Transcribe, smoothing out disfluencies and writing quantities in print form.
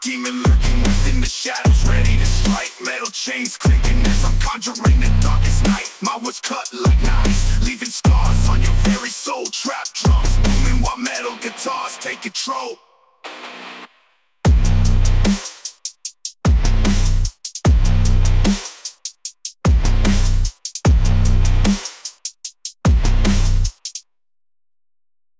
demon lurking within the shadows, ready to strike. Metal chains clinking as I'm conjuring the darkest night. My words cut like knives, leaving scars on your very soul. Trap drums booming while metal guitars take control.